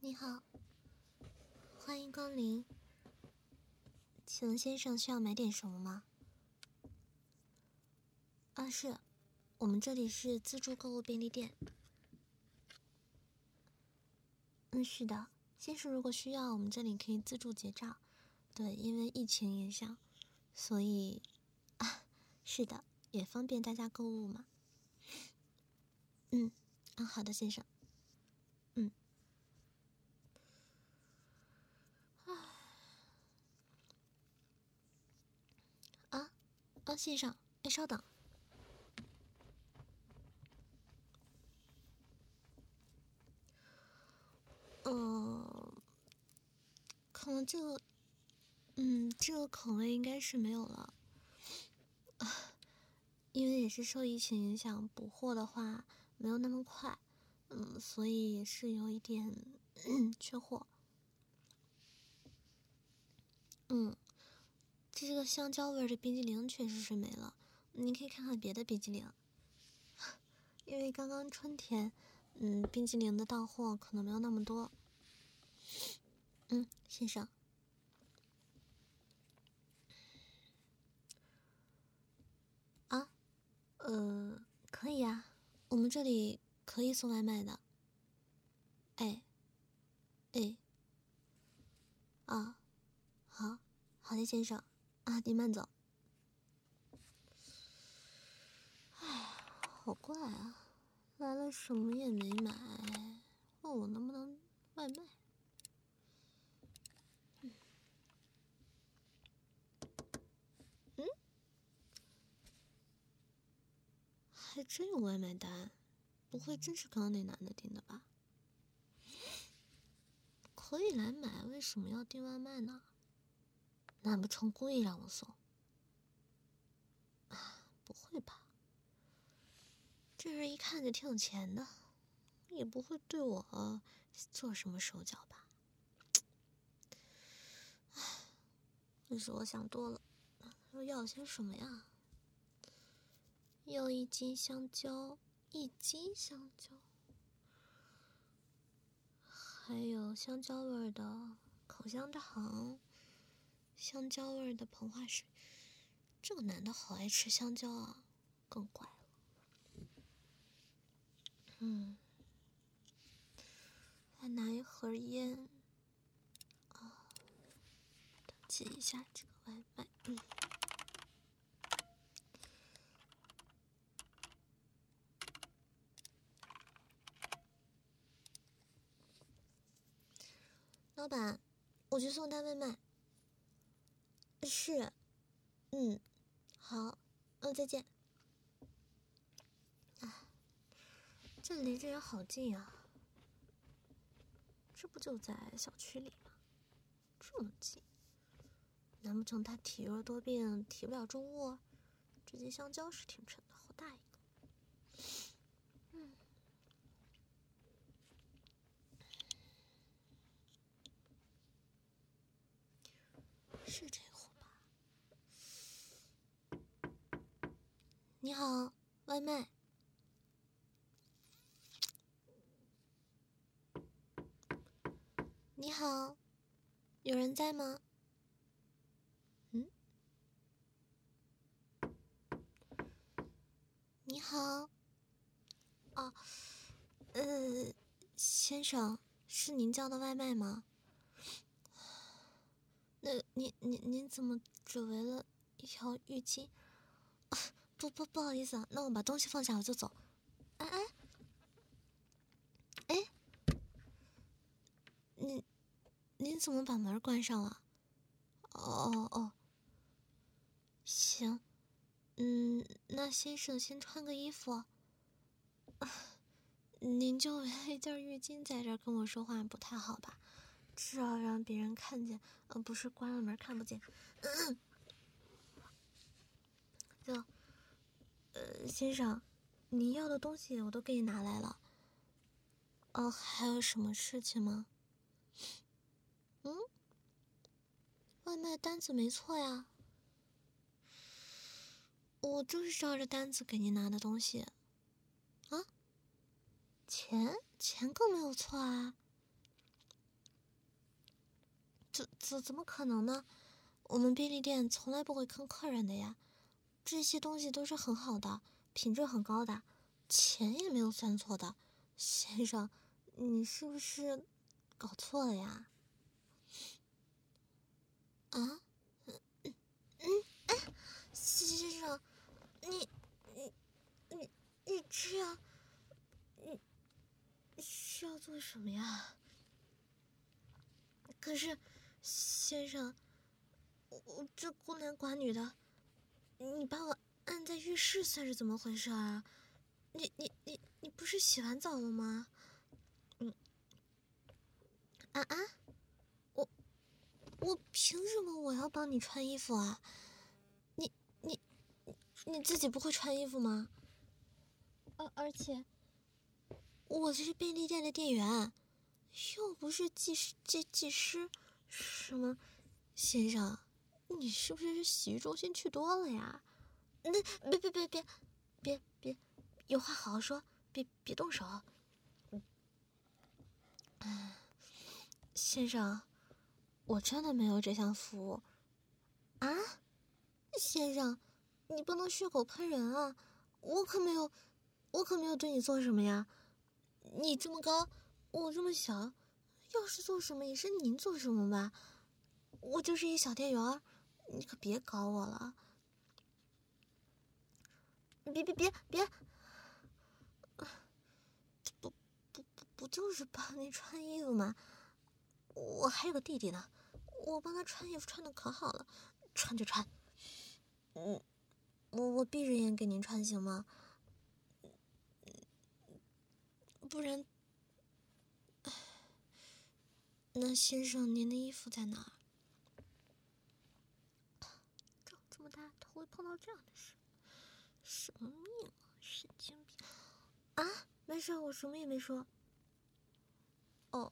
你好，欢迎光临。请问先生需要买点什么吗？是，我们这里是自助购物便利店。是的，先生如果需要，我们这里可以自助结账。对，因为疫情影响，所以是的，也方便大家购物嘛。好的，先生。先生，稍等。可能这个口味应该是没有了，因为也是受疫情影响，补货的话没有那么快，所以也是有一点缺货。这个香蕉味的冰激凌确实是没了，你可以看看别的冰激凌，因为刚刚春天，冰激凌的到货可能没有那么多。先生。可以呀，我们这里可以送外卖的。好的，先生。您慢走。好怪啊，来了什么也没买，问我能不能外卖。还真有外卖单，不会真是刚刚那男的订的吧？可以来买，为什么要订外卖呢？难不成故意让我送？不会吧？这人一看就挺有钱的，也不会对我做什么手脚吧？那是我想多了。要些什么呀？要1斤香蕉，1斤香蕉，还有香蕉味的口香糖，香蕉味的膨化水。这个男的好爱吃香蕉啊，更怪了。再拿一盒烟。登记一下这个外卖。老板，我去送单外卖。是。好。再见。这离这也好近啊，这不就在小区里吗？这么近，难不成他体弱多病，提不了重物？这斤香蕉是挺沉的，好大一个。是这户吧？你好，外卖。你好，有人在吗？你好。先生，是您叫的外卖吗？那您怎么只围了一条浴巾？不好意思啊，那我把东西放下我就走。您怎么把门关上了？行，那先生先穿个衣服。您就围了一件浴巾在这儿跟我说话，不太好吧？这要让别人看见，不是关了门看不见。先生，您要的东西我都给你拿来了。还有什么事情吗？外卖单子没错呀，我就是照着单子给您拿的东西。钱更没有错啊。 怎么可能呢？我们便利店从来不会坑客人的呀，这些东西都是很好的，品质很高的，钱也没有算错的。先生，你是不是搞错了呀？啊？先生，你这样，你是要做什么呀？可是，先生，我这孤男寡女的，你把我按在浴室算是怎么回事啊？你不是洗完澡了吗？我凭什么我要帮你穿衣服啊？你你你自己不会穿衣服吗？而且我这是便利店的店员，又不是技师，什么先生，你是不是洗浴中心去多了呀？那别，有话好好说，别动手。先生，我真的没有这项服务啊！先生，你不能血口喷人啊！我可没有对你做什么呀。你这么高，我这么小，要是做什么也是您做什么吧。我就是一小店员，你可别搞我了。别！不就是帮你穿衣服吗？我还有个弟弟呢，我帮他穿衣服穿的可好了，穿就穿。我闭着眼给您穿行吗？不然，那先生您的衣服在哪儿？长这么大头会碰到这样的事，什么命啊！神经病啊！没事，我什么也没说。哦。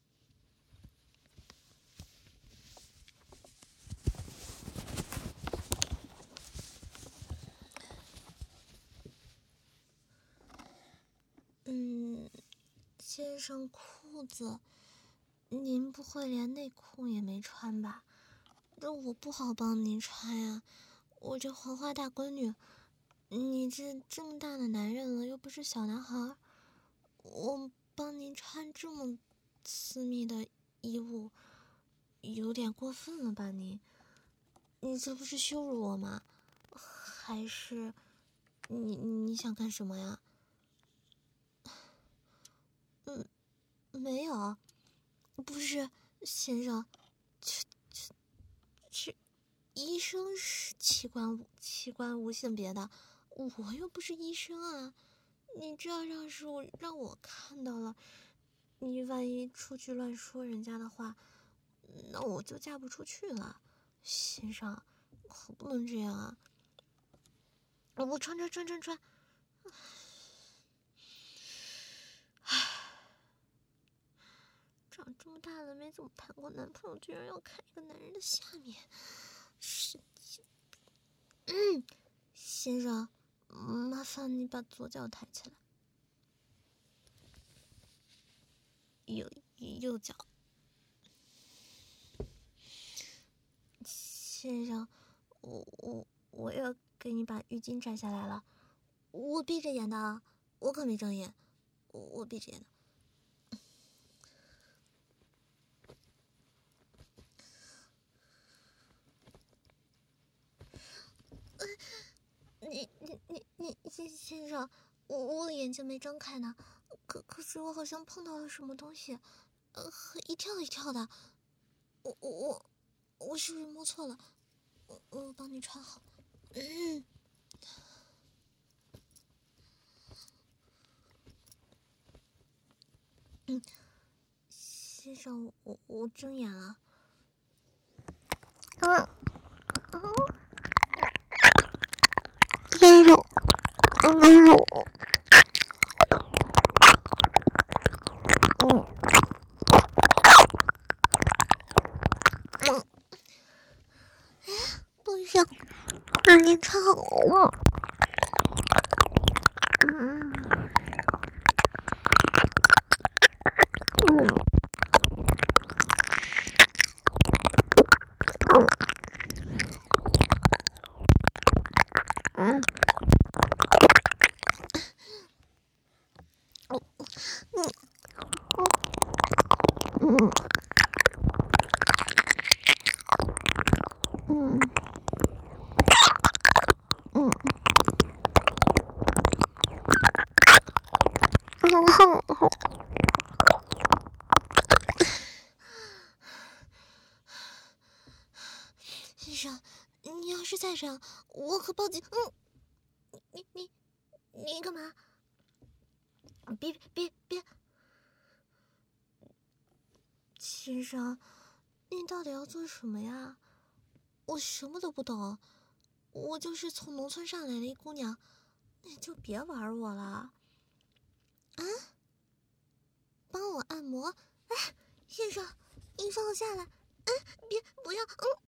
先生，裤子，您不会连内裤也没穿吧？这我不好帮您穿呀，我这黄花大闺女，你这么大的男人了，又不是小男孩，我帮您穿这么私密的衣物，有点过分了吧？你这不是羞辱我吗？还是你想干什么呀？没有，不是，先生，这医生是器官无性别的，我又不是医生啊！你这样让我看到了，你万一出去乱说人家的话，那我就嫁不出去了，先生，可不能这样啊！我穿，长这么大了没怎么谈过男朋友，居然要看一个男人的下面，神经病！先生，麻烦你把左脚抬起来，右脚。先生，我要给你把浴巾摘下来了，我闭着眼的啊，我可没睁眼，我闭着眼的。先生，我眼睛没睁开呢，可是我好像碰到了什么东西，一跳一跳的，我是不是摸错了？我帮你穿好。先生，我睁眼了。先生，不行，你穿好了。 带上，我可报警。你干嘛？别！先生，你到底要做什么呀？我什么都不懂，我就是从农村上来的一姑娘，你就别玩我了。啊？帮我按摩？哎，先生，你放我下来！哎，不要！